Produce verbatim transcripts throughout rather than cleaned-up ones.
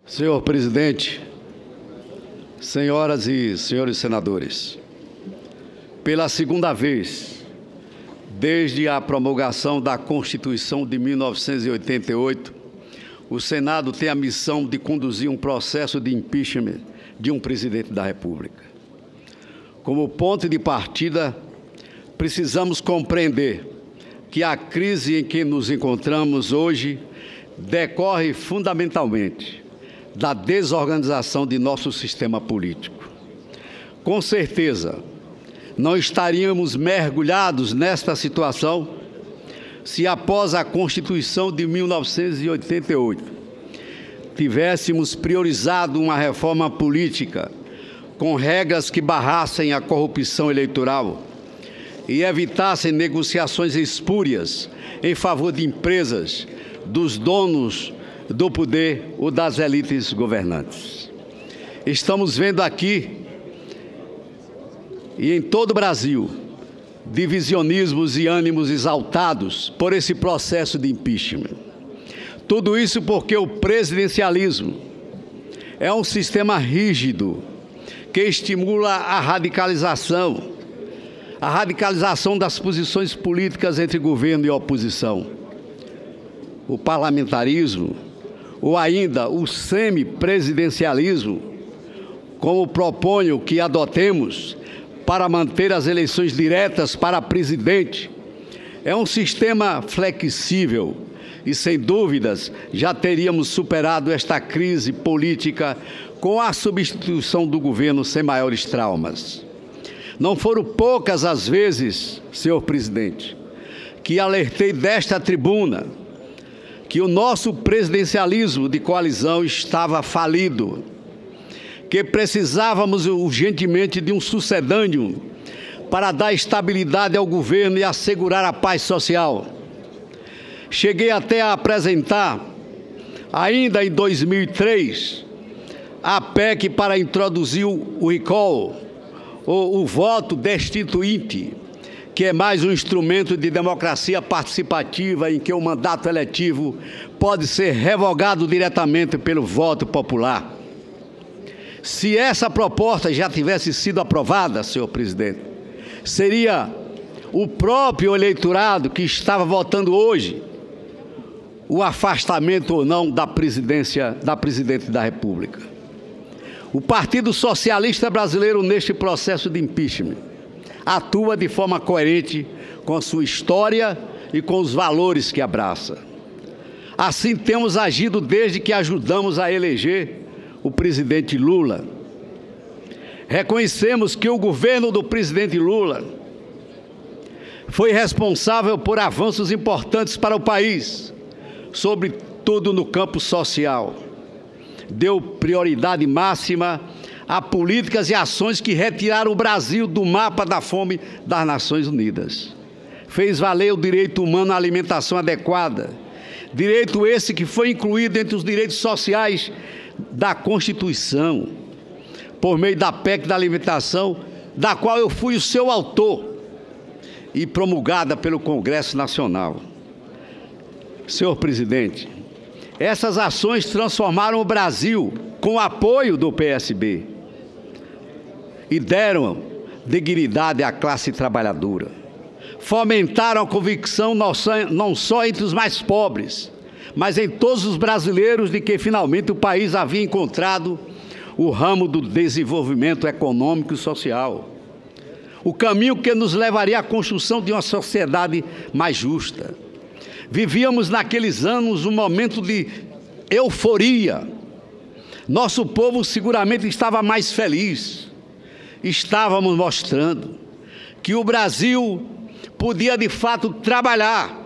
Senhor presidente, senhoras e senhores senadores, pela segunda vez, desde a promulgação da Constituição de mil novecentos e oitenta e oito, o Senado tem a missão de conduzir um processo de impeachment de um presidente da República. Como ponto de partida, precisamos compreender que a crise em que nos encontramos hoje decorre fundamentalmente da desorganização de nosso sistema político. Com certeza, não estaríamos mergulhados nesta situação se, após a Constituição de mil novecentos e oitenta e oito, tivéssemos priorizado uma reforma política com regras que barrassem a corrupção eleitoral e evitassem negociações espúrias em favor de empresas, dos donos do poder ou das elites governantes. Estamos vendo aqui e em todo o Brasil divisionismos e ânimos exaltados por esse processo de impeachment. Tudo isso porque o presidencialismo é um sistema rígido que estimula a radicalização, a radicalização das posições políticas entre governo e oposição. O parlamentarismo, ou ainda o semipresidencialismo, como proponho que adotemos para manter as eleições diretas para presidente, é um sistema flexível e, sem dúvidas, já teríamos superado esta crise política com a substituição do governo sem maiores traumas. Não foram poucas as vezes, senhor presidente, que alertei desta tribuna que o nosso presidencialismo de coalizão estava falido, que precisávamos urgentemente de um sucedâneo para dar estabilidade ao governo e assegurar a paz social. Cheguei até a apresentar, ainda em dois mil e três, a P E C para introduzir o recall, ou o voto destituinte, que é mais um instrumento de democracia participativa em que o mandato eletivo pode ser revogado diretamente pelo voto popular. Se essa proposta já tivesse sido aprovada, senhor presidente, seria o próprio eleitorado que estava votando hoje o afastamento ou não da presidência da presidente da República. O Partido Socialista Brasileiro, neste processo de impeachment, atua de forma coerente com a sua história e com os valores que abraça. Assim temos agido desde que ajudamos a eleger o presidente Lula. Reconhecemos que o governo do presidente Lula foi responsável por avanços importantes para o país, sobretudo no campo social. Deu prioridade máxima a políticas e ações que retiraram o Brasil do mapa da fome das Nações Unidas. Fez valer o direito humano à alimentação adequada, direito esse que foi incluído entre os direitos sociais da Constituição, por meio da P E C da alimentação, da qual eu fui o seu autor e promulgada pelo Congresso Nacional. Senhor presidente, essas ações transformaram o Brasil com o apoio do P S B e deram dignidade à classe trabalhadora. Fomentaram a convicção não só entre os mais pobres, mas em todos os brasileiros de que finalmente o país havia encontrado o ramo do desenvolvimento econômico e social. O caminho que nos levaria à construção de uma sociedade mais justa. Vivíamos naqueles anos um momento de euforia. Nosso povo seguramente estava mais feliz. Estávamos mostrando que o Brasil podia de fato trabalhar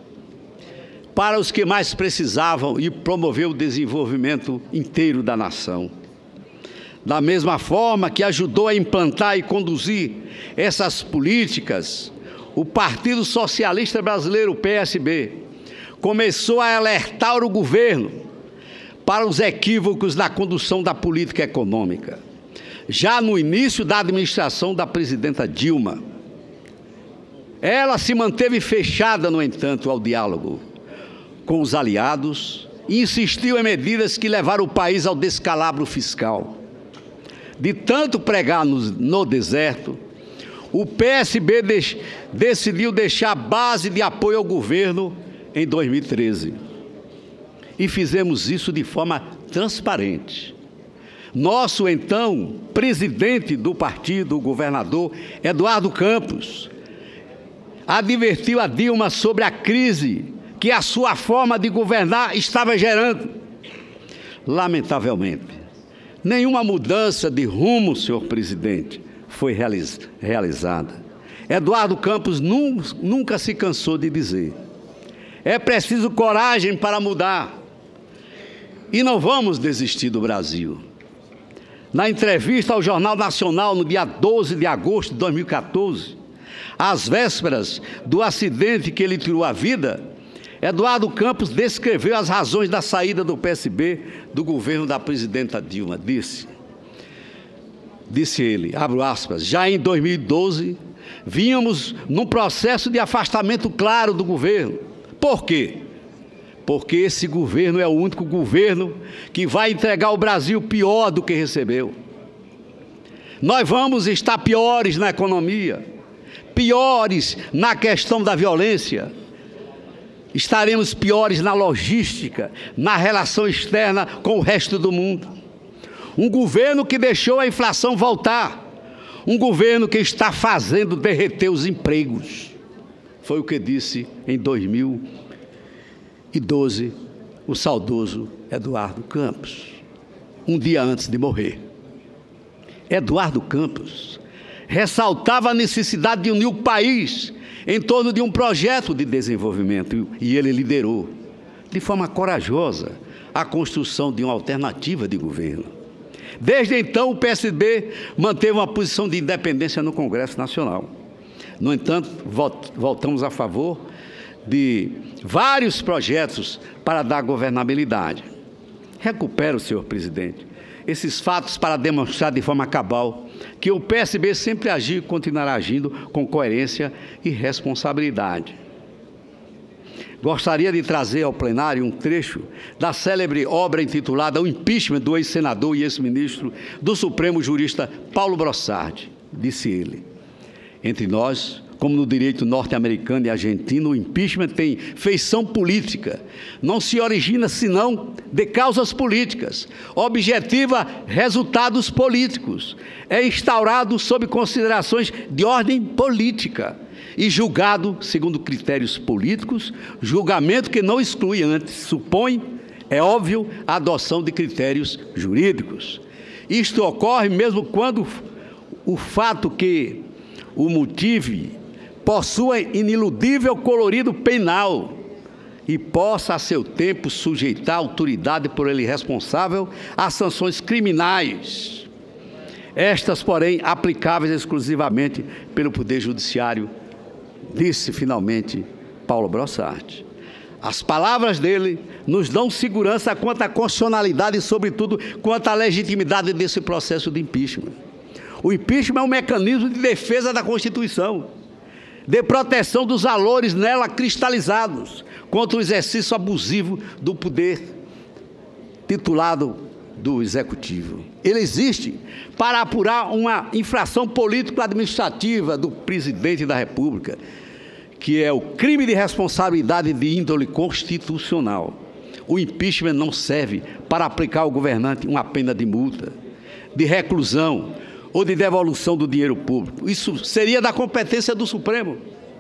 para os que mais precisavam e promover o desenvolvimento inteiro da nação. Da mesma forma que ajudou a implantar e conduzir essas políticas, o Partido Socialista Brasileiro, o P S B, começou a alertar o governo para os equívocos na condução da política econômica. Já no início da administração da presidenta Dilma, ela se manteve fechada, no entanto, ao diálogo com os aliados e insistiu em medidas que levaram o país ao descalabro fiscal. De tanto pregar no, no deserto, o P S B deix, decidiu deixar a base de apoio ao governo em dois mil e treze. E fizemos isso de forma transparente. Nosso então presidente do partido, o governador Eduardo Campos, advertiu a Dilma sobre a crise que a sua forma de governar estava gerando. Lamentavelmente, nenhuma mudança de rumo, senhor presidente, foi realiz- realizada. Eduardo Campos nunca, nunca se cansou de dizer: é preciso coragem para mudar. E não vamos desistir do Brasil. Na entrevista ao Jornal Nacional, no dia doze de agosto de dois mil e quatorze, às vésperas do acidente que ele tirou a vida, Eduardo Campos descreveu as razões da saída do P S B do governo da presidenta Dilma. Disse, disse ele, abro aspas, já em dois mil e doze, vínhamos num processo de afastamento claro do governo. Por quê? Porque esse governo é o único governo que vai entregar ao Brasil pior do que recebeu. Nós vamos estar piores na economia, piores na questão da violência, estaremos piores na logística, na relação externa com o resto do mundo. Um governo que deixou a inflação voltar, um governo que está fazendo derreter os empregos. Foi o que disse em dois mil e doze o saudoso Eduardo Campos, um dia antes de morrer. Eduardo Campos ressaltava a necessidade de unir o país em torno de um projeto de desenvolvimento, e ele liderou, de forma corajosa, a construção de uma alternativa de governo. Desde então, o P S B manteve uma posição de independência no Congresso Nacional. No entanto, voltamos a favor de vários projetos para dar governabilidade. Recupero, senhor presidente, esses fatos para demonstrar de forma cabal que o P S B sempre agiu e continuará agindo com coerência e responsabilidade. Gostaria de trazer ao plenário um trecho da célebre obra intitulada O Impeachment do ex-senador e ex-ministro do Supremo jurista Paulo Brossard. Disse ele: entre nós, como no direito norte-americano e argentino, o impeachment tem feição política. Não se origina senão de causas políticas, objetiva resultados políticos. É instaurado sob considerações de ordem política e julgado segundo critérios políticos, julgamento que não exclui antes, supõe, é óbvio, a adoção de critérios jurídicos. Isto ocorre mesmo quando o fato que o motive possua iniludível colorido penal e possa, a seu tempo, sujeitar a autoridade por ele responsável a sanções criminais. Estas, porém, aplicáveis exclusivamente pelo Poder Judiciário, disse finalmente Paulo Brossard. As palavras dele nos dão segurança quanto à constitucionalidade e, sobretudo, quanto à legitimidade desse processo de impeachment. O impeachment é um mecanismo de defesa da Constituição, de proteção dos valores nela cristalizados contra o exercício abusivo do poder titulado do Executivo. Ele existe para apurar uma infração político-administrativa do presidente da República, que é o crime de responsabilidade de índole constitucional. O impeachment não serve para aplicar ao governante uma pena de multa, de reclusão ou de devolução do dinheiro público. Isso seria da competência do Supremo.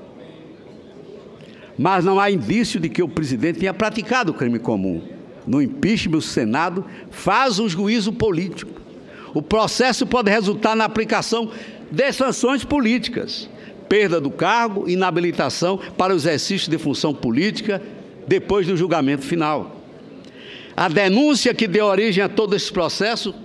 Mas não há indício de que o presidente tenha praticado o crime comum. No impeachment, o Senado faz um juízo político. O processo pode resultar na aplicação de sanções políticas, perda do cargo, inabilitação para o exercício de função política depois do julgamento final. A denúncia que deu origem a todo esse processo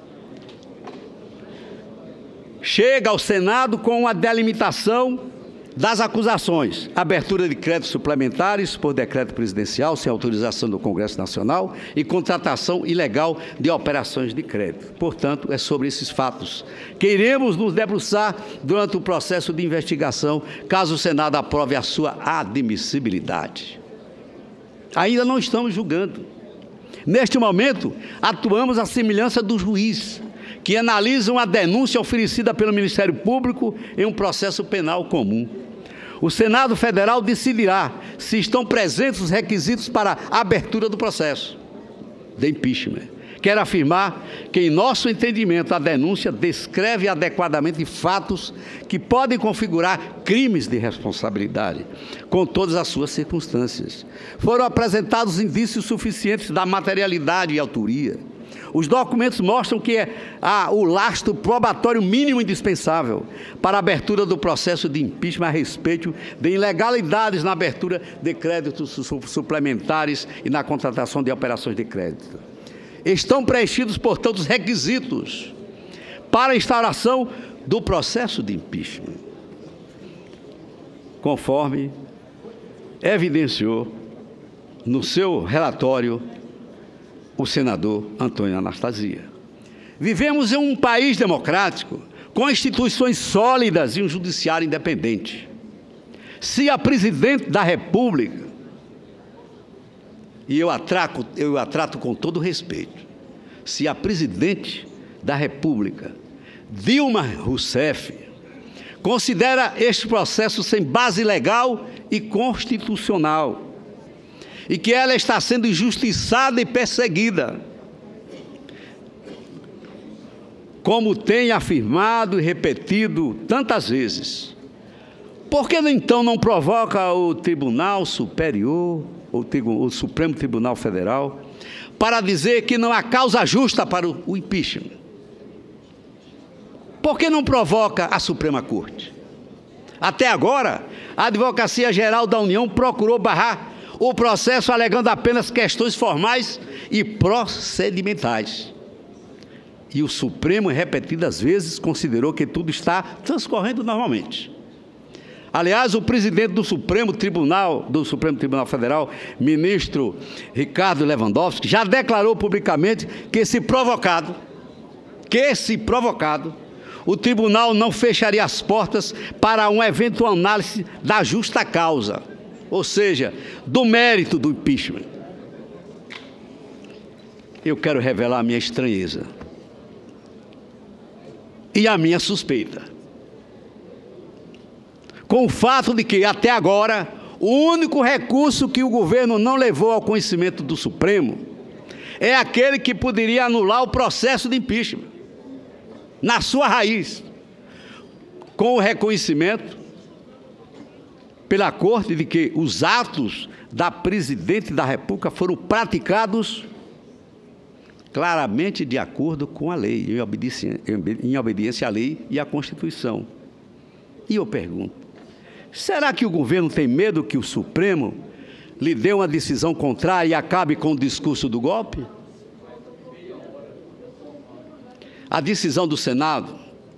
chega ao Senado com uma delimitação das acusações: abertura de créditos suplementares por decreto presidencial sem autorização do Congresso Nacional e contratação ilegal de operações de crédito. Portanto, é sobre esses fatos que iremos nos debruçar durante o processo de investigação, caso o Senado aprove a sua admissibilidade. Ainda não estamos julgando. Neste momento, atuamos à semelhança do juiz, que analisa uma denúncia oferecida pelo Ministério Público em um processo penal comum. O Senado Federal decidirá se estão presentes os requisitos para a abertura do processo de impeachment. Quero afirmar que, em nosso entendimento, a denúncia descreve adequadamente fatos que podem configurar crimes de responsabilidade, com todas as suas circunstâncias. Foram apresentados indícios suficientes da materialidade e autoria. Os documentos mostram que há o lastro probatório mínimo indispensável para a abertura do processo de impeachment a respeito de ilegalidades na abertura de créditos suplementares e na contratação de operações de crédito. Estão preenchidos, portanto, os requisitos para a instauração do processo de impeachment, conforme evidenciou no seu relatório o senador Antônio Anastasia. Vivemos em um país democrático, com instituições sólidas e um judiciário independente. Se a presidente da República, e eu a trato, eu a trato com todo respeito, se a presidente da República, Dilma Rousseff, considera este processo sem base legal e constitucional, e que ela está sendo injustiçada e perseguida, como tem afirmado e repetido tantas vezes, por que então não provoca o Tribunal Superior, o, o Supremo Tribunal Federal, para dizer que não há causa justa para o, o impeachment? Por que não provoca a Suprema Corte? Até agora, a Advocacia Geral da União procurou barrar o processo alegando apenas questões formais e procedimentais. E o Supremo, repetidas vezes, considerou que tudo está transcorrendo normalmente. Aliás, o presidente do Supremo Tribunal, do Supremo Tribunal Federal, ministro Ricardo Lewandowski, já declarou publicamente que, se provocado, que se provocado, o tribunal não fecharia as portas para uma eventual análise da justa causa, ou seja, do mérito do impeachment. Eu quero revelar a minha estranheza e a minha suspeita com o fato de que, até agora, o único recurso que o governo não levou ao conhecimento do Supremo é aquele que poderia anular o processo de impeachment, na sua raiz, com o reconhecimento pela Corte de que os atos da Presidente da República foram praticados claramente de acordo com a lei, em obediência, em obediência à lei e à Constituição. E eu pergunto, será que o governo tem medo que o Supremo lhe dê uma decisão contrária e acabe com o discurso do golpe? A decisão do Senado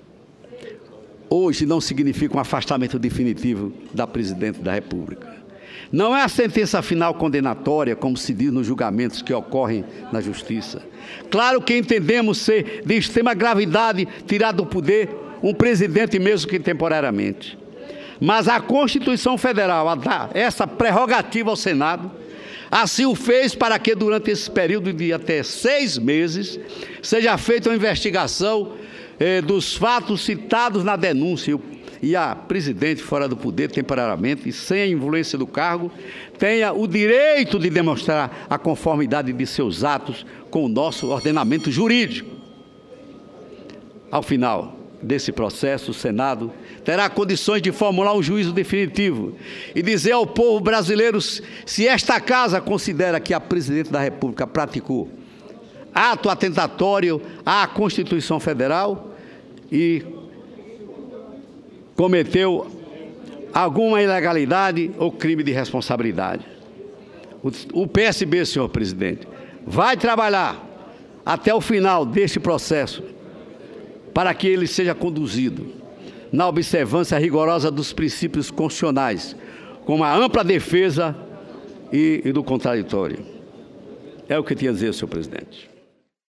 hoje não significa um afastamento definitivo da Presidente da República. Não é a sentença final condenatória, como se diz nos julgamentos que ocorrem na Justiça. Claro que entendemos ser de extrema gravidade tirar do poder um presidente, mesmo que temporariamente. Mas a Constituição Federal dá essa prerrogativa ao Senado, assim o fez para que, durante esse período de até seis meses, seja feita uma investigação eh, dos fatos citados na denúncia, e a presidente, fora do poder temporariamente e sem a influência do cargo, tenha o direito de demonstrar a conformidade de seus atos com o nosso ordenamento jurídico. Ao final desse processo, o Senado terá condições de formular um juízo definitivo e dizer ao povo brasileiro se esta casa considera que a Presidente da República praticou ato atentatório à Constituição Federal e cometeu alguma ilegalidade ou crime de responsabilidade. O P S B, senhor presidente, vai trabalhar até o final deste processo para que ele seja conduzido na observância rigorosa dos princípios constitucionais, com a ampla defesa e, e do contraditório. É o que eu tinha a dizer, senhor presidente.